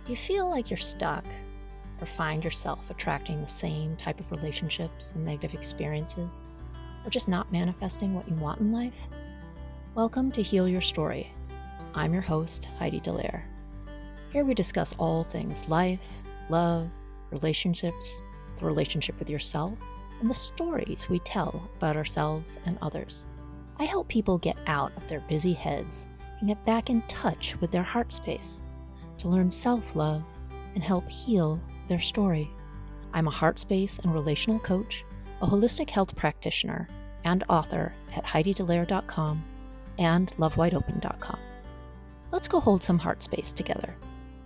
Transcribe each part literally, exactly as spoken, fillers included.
Do you feel like you're stuck or find yourself attracting the same type of relationships and negative experiences, or just not manifesting what you want in life? Welcome to Heal Your Story. I'm your host, Heidi Dallaire. Here we discuss all things life, love, relationships, the relationship with yourself, and the stories we tell about ourselves and others. I help people get out of their busy heads and get back in touch with their heart space to learn self-love and help heal their story. I'm a heart space and relational coach, a holistic health practitioner, and author at heidi dallaire dot com and love wide open dot com. Let's go hold some heart space together.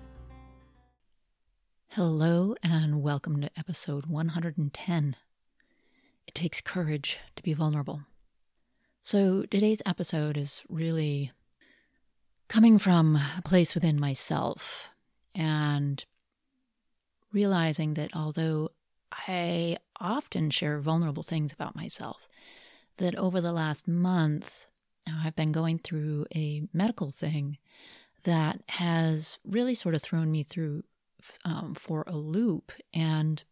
Hello and welcome to episode one hundred ten. It takes courage to be vulnerable. So today's episode is really coming from a place within myself and realizing that although I often share vulnerable things about myself, that over the last month I've been going through a medical thing that has really sort of thrown me through um, for a loop. And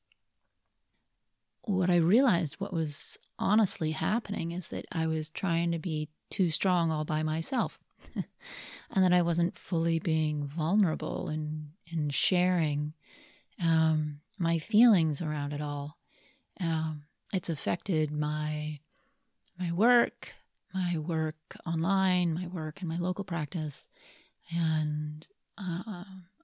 what I realized, what was honestly happening, is that I was trying to be too strong all by myself. And that I wasn't fully being vulnerable and, and sharing um, my feelings around it all. Um, it's affected my my work, my work online, my work in my local practice, and uh,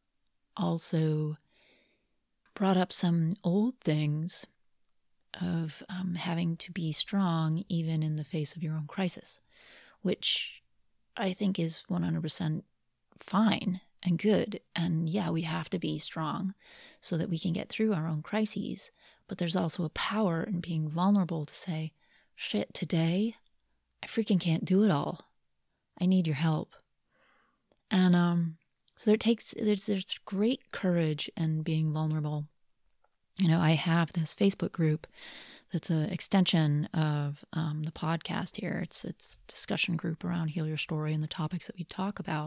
also brought up some old things of um, having to be strong even in the face of your own crisis, which I think is one hundred percent fine and good. And yeah, we have to be strong so that we can get through our own crises. But there's also a power in being vulnerable to say, shit, today, I freaking can't do it all. I need your help. And um, so there takes, there's, there's great courage in being vulnerable. You know, I have this Facebook group that's an extension of um, the podcast here. It's it's a discussion group around Heal Your Story and the topics that we talk about.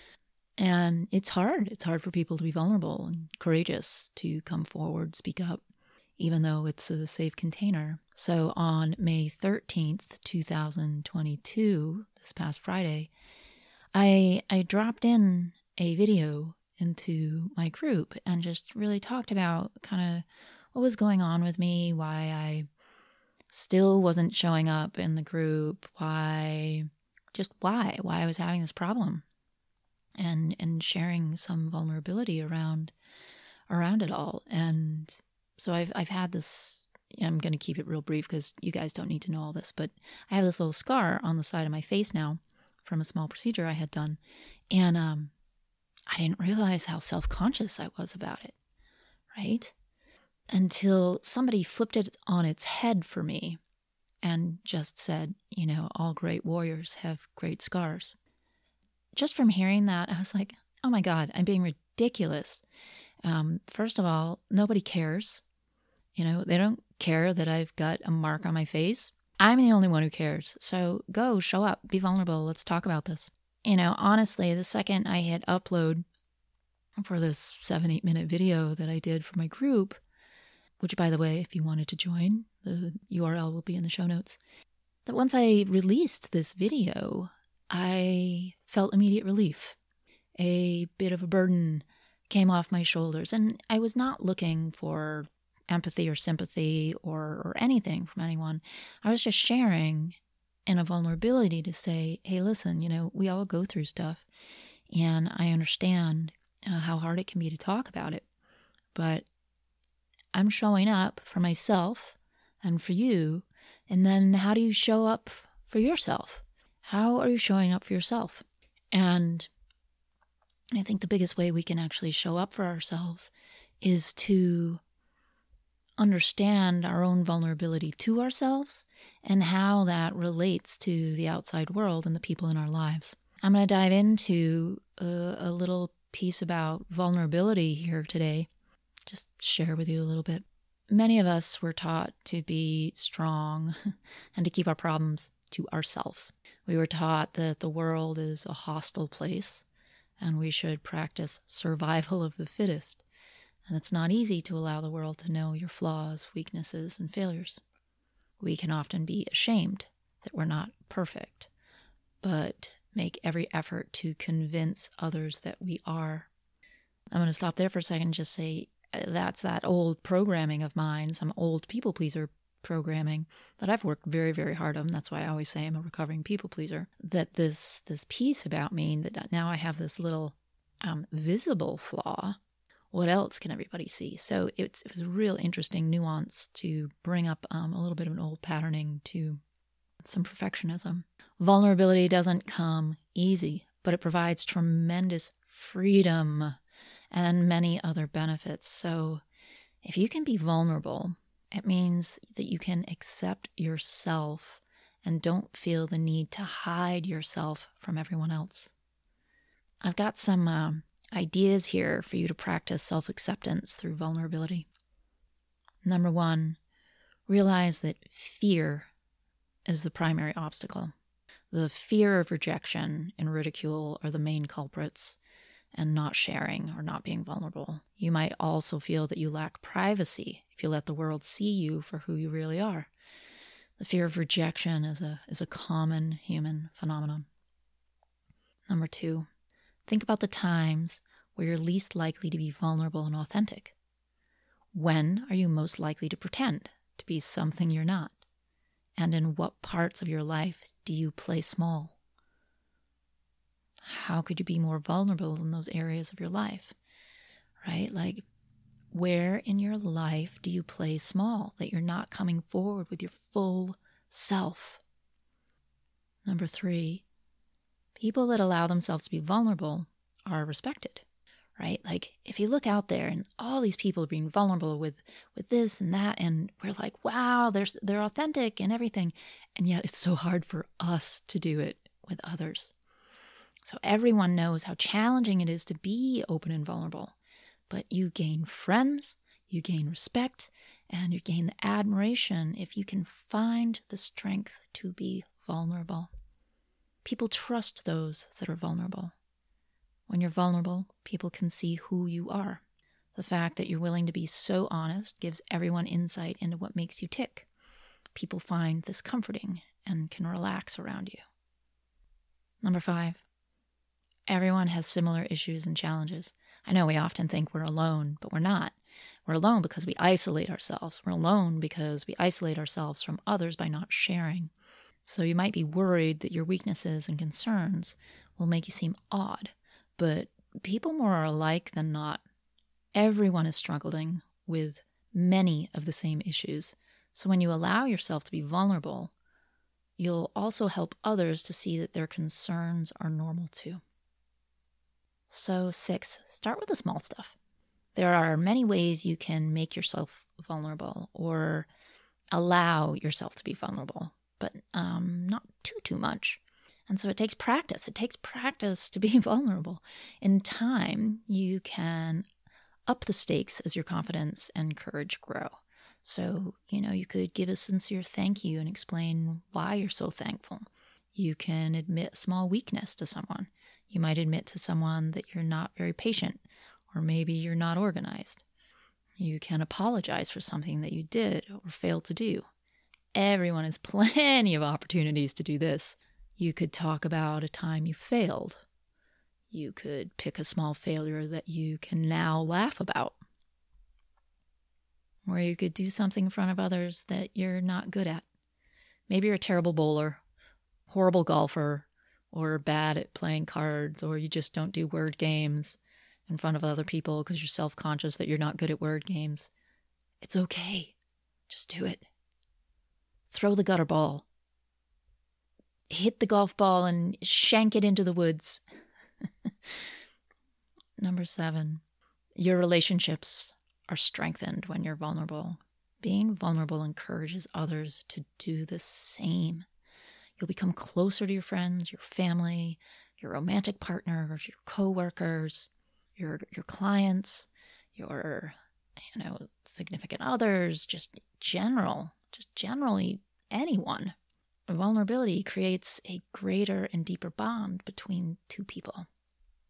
And it's hard. It's hard for people to be vulnerable and courageous, to come forward, speak up, even though it's a safe container. So on May thirteenth, twenty twenty-two, this past Friday, I I dropped in a video into my group and just really talked about kind of what was going on with me, why I still wasn't showing up in the group, why, just why, why I was having this problem, and and sharing some vulnerability around around it all. And so I've I've had this. I'm going to keep it real brief because you guys don't need to know all this, but I have this little scar on the side of my face now from a small procedure I had done, and um. I didn't realize how self-conscious I was about it, right? Until somebody flipped it on its head for me and just said, you know, all great warriors have great scars. Just from hearing that, I was like, oh my God, I'm being ridiculous. Um, first of all, nobody cares. You know, they don't care that I've got a mark on my face. I'm the only one who cares. So go, show up, be vulnerable. Let's talk about this. You know, honestly, the second I hit upload for this seven, eight minute video that I did for my group, which, by the way, if you wanted to join, the U R L will be in the show notes, that once I released this video, I felt immediate relief. A bit of a burden came off my shoulders, and I was not looking for empathy or sympathy or, or anything from anyone. I was just sharing in a vulnerability to say, hey, listen, you know, we all go through stuff, and I understand uh, how hard it can be to talk about it, but I'm showing up for myself and for you. And then how do you show up for yourself? How are you showing up for yourself? And I think the biggest way we can actually show up for ourselves is to understand our own vulnerability to ourselves and how that relates to the outside world and the people in our lives. I'm going to dive into a, a little piece about vulnerability here today, just share with you a little bit. Many of us were taught to be strong and to keep our problems to ourselves. We were taught that the world is a hostile place and we should practice survival of the fittest. And it's not easy to allow the world to know your flaws, weaknesses, and failures. We can often be ashamed that we're not perfect, but make every effort to convince others that we are. I'm going to stop there for a second and just say that's that old programming of mine, some old people pleaser programming that I've worked very, very hard on. That's why I always say I'm a recovering people pleaser. That this this piece about me, that now I have this little um, visible flaw. What else can everybody see? So it's, it was a real interesting nuance to bring up um, a little bit of an old patterning to some perfectionism. Vulnerability doesn't come easy, but it provides tremendous freedom and many other benefits. So if you can be vulnerable, it means that you can accept yourself and don't feel the need to hide yourself from everyone else. I've got some uh, ideas here for you to practice self-acceptance through vulnerability. Number one, realize that fear is the primary obstacle. The fear of rejection and ridicule are the main culprits, and not sharing or not being vulnerable. You might also feel that you lack privacy if you let the world see you for who you really are. The fear of rejection is a is a common human phenomenon. Number two, think about the times where you're least likely to be vulnerable and authentic. When are you most likely to pretend to be something you're not? And in what parts of your life do you play small? How could you be more vulnerable in those areas of your life, right? Like, where in your life do you play small, that you're not coming forward with your full self? Number three, people that allow themselves to be vulnerable are respected, right? Like, if you look out there and all these people are being vulnerable with, with this and that, and we're like, wow, they're, they're authentic and everything, and yet it's so hard for us to do it with others. So everyone knows how challenging it is to be open and vulnerable, but you gain friends, you gain respect, and you gain the admiration if you can find the strength to be vulnerable. People trust those that are vulnerable. When you're vulnerable, people can see who you are. The fact that you're willing to be so honest gives everyone insight into what makes you tick. People find this comforting and can relax around you. Number five, everyone has similar issues and challenges. I know we often think we're alone, but we're not. We're alone because we isolate ourselves. We're alone because we isolate ourselves from others by not sharing. So you might be worried that your weaknesses and concerns will make you seem odd, but people more are alike than not. Everyone is struggling with many of the same issues. So when you allow yourself to be vulnerable, you'll also help others to see that their concerns are normal too. So six, start with the small stuff. There are many ways you can make yourself vulnerable or allow yourself to be vulnerable, but um, not too, too much. And so it takes practice. It takes practice to be vulnerable. In time, you can up the stakes as your confidence and courage grow. So, you know, you could give a sincere thank you and explain why you're so thankful. You can admit small weakness to someone. You might admit to someone that you're not very patient, or maybe you're not organized. You can apologize for something that you did or failed to do. Everyone has plenty of opportunities to do this. You could talk about a time you failed. You could pick a small failure that you can now laugh about. Or you could do something in front of others that you're not good at. Maybe you're a terrible bowler, horrible golfer, or bad at playing cards, or you just don't do word games in front of other people because you're self-conscious that you're not good at word games. It's okay. Just do it. Throw the gutter ball. Hit the golf ball and shank it into the woods. Number seven, your relationships are strengthened when you're vulnerable. Being vulnerable encourages others to do the same. You'll become closer to your friends, your family, your romantic partners, your coworkers, your your clients, your you know significant others, just general, just generally anyone. Vulnerability creates a greater and deeper bond between two people.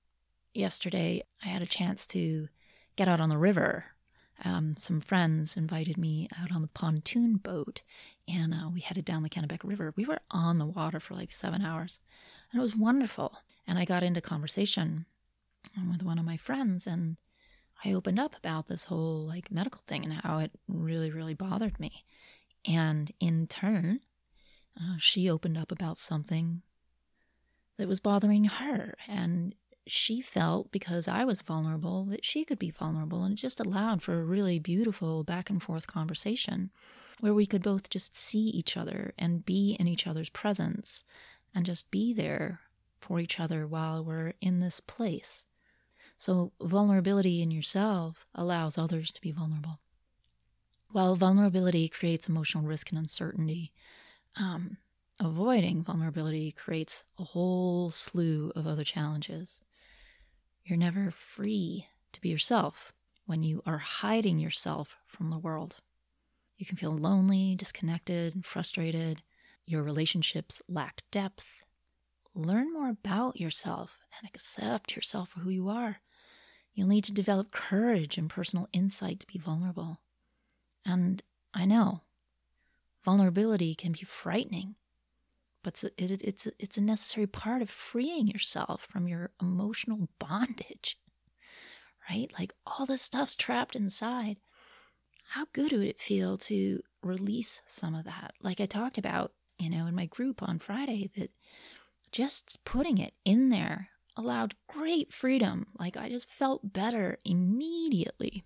yesterday I had a chance to get out on the river. Um, some friends invited me out on the pontoon boat, and uh, we headed down the Kennebec River. We were on the water for like seven hours, and it was wonderful. And I got into conversation with one of my friends, and I opened up about this whole like medical thing and how it really, really bothered me. And in turn, uh, she opened up about something that was bothering her. And she felt, because I was vulnerable, that she could be vulnerable. And it just allowed for a really beautiful back and forth conversation where we could both just see each other and be in each other's presence and just be there for each other while we're in this place. So vulnerability in yourself allows others to be vulnerable. While vulnerability creates emotional risk and uncertainty, um, avoiding vulnerability creates a whole slew of other challenges. You're never free to be yourself when you are hiding yourself from the world. You can feel lonely, disconnected, and frustrated. Your relationships lack depth. Learn more about yourself and accept yourself for who you are. You'll need to develop courage and personal insight to be vulnerable. And I know, vulnerability can be frightening, but it's a, it's, a, it's a necessary part of freeing yourself from your emotional bondage, right? Like all this stuff's trapped inside. How good would it feel to release some of that? Like I talked about, you know, in my group on Friday, that just putting it in there allowed great freedom. Like I just felt better immediately.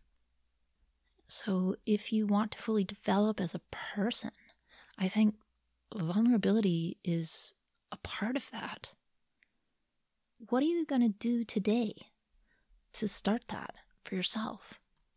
So if you want to fully develop as a person, I think vulnerability is a part of that. What are you going to do today to start that for yourself?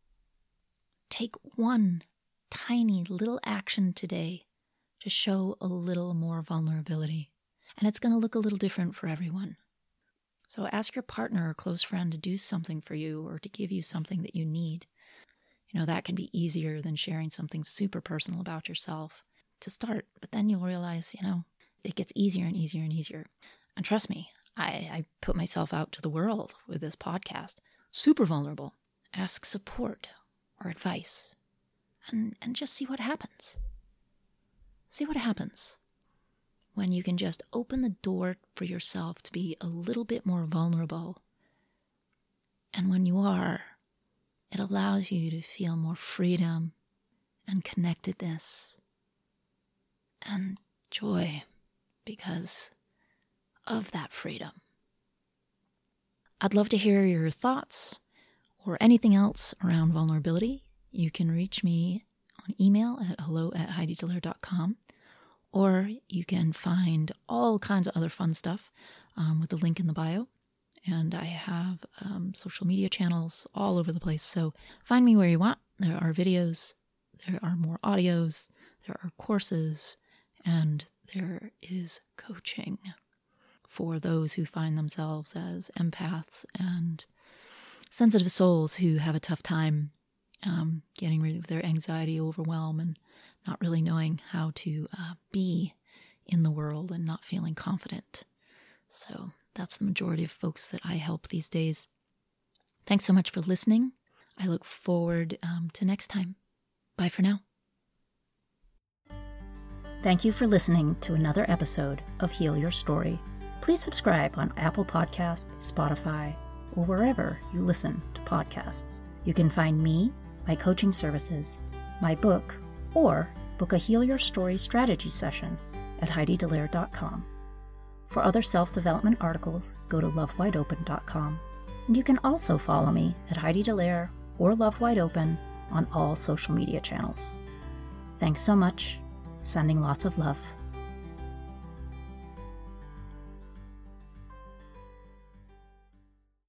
Take one tiny little action today to show a little more vulnerability. And it's going to look a little different for everyone. So ask your partner or close friend to do something for you or to give you something that you need. You know, that can be easier than sharing something super personal about yourself to start. But then you'll realize, you know, it gets easier and easier and easier. And trust me, I, I put myself out to the world with this podcast. Super vulnerable. Ask support or advice. And, and just see what happens. See what happens when you can just open the door for yourself to be a little bit more vulnerable. And when you are, it allows you to feel more freedom and connectedness and joy because of that freedom. I'd love to hear your thoughts or anything else around vulnerability. You can reach me on email at hello at heidi dallaire dot com. Or you can find all kinds of other fun stuff um, with the link in the bio. And I have um, social media channels all over the place. So find me where you want. There are videos, there are more audios, there are courses, and there is coaching for those who find themselves as empaths and sensitive souls who have a tough time um, getting rid of their anxiety, overwhelm, and not really knowing how to uh, be in the world and not feeling confident. So that's the majority of folks that I help these days. Thanks so much for listening. I look forward um, to next time. Bye for now. Thank you for listening to another episode of Heal Your Story. Please subscribe on Apple Podcasts, Spotify, or wherever you listen to podcasts. You can find me, my coaching services, my book, or book a Heal Your Story strategy session at heidi dallaire dot com. For other self-development articles, go to love wide open dot com. And you can also follow me at Heidi Dallaire or Love Wide Open on all social media channels. Thanks so much. Sending lots of love.